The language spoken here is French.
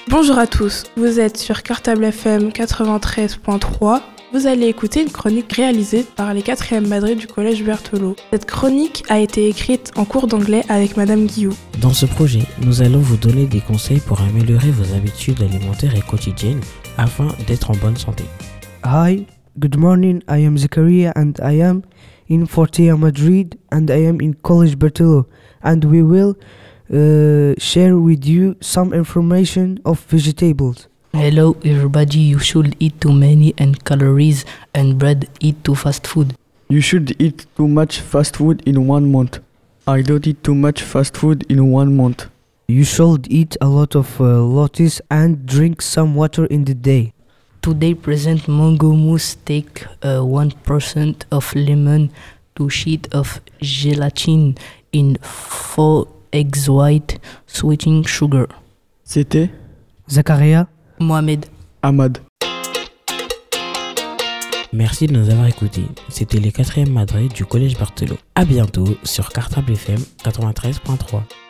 Bonjour à tous, vous êtes sur Cartable FM 93.3. Vous allez écouter une chronique réalisée par les 4e Madrid du Collège Berthelot. Cette chronique a été écrite en cours d'anglais avec Madame Guillou. Dans ce projet, nous allons vous donner des conseils pour améliorer vos habitudes alimentaires et quotidiennes afin d'être en bonne santé. Hi, good morning. I am Zakaria and I am in Fortea Madrid and I am in College Berthelot and we will share with you some information of vegetables. Hello everybody, you should eat too many and calories and bread, eat too fast food. You should eat too much fast food in 1 month. I don't eat too much fast food in 1 month. You should eat a lot of lettuce and drink some water in the day. Today present mango mousse, take 1% of lemon, 2 sheets of gelatin in 4 eggs white, sweetening sugar. C'était Zakaria, Mohamed. Ahmad. Merci de nous avoir écoutés. C'était les 4e Madrid du Collège Berthelot. À bientôt sur Cartable FM 93.3.